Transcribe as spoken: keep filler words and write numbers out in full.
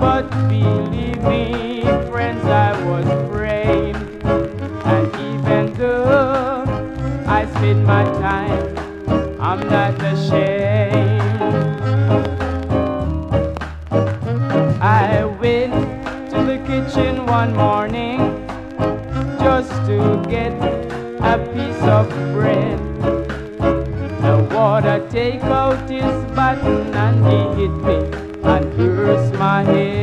But believe me, friends, I was praying, and even though I spend my time, I'm not ashamed. I went to the kitchen one morning just to get a piece of bread. The water take out his button and he hit me and burst my head.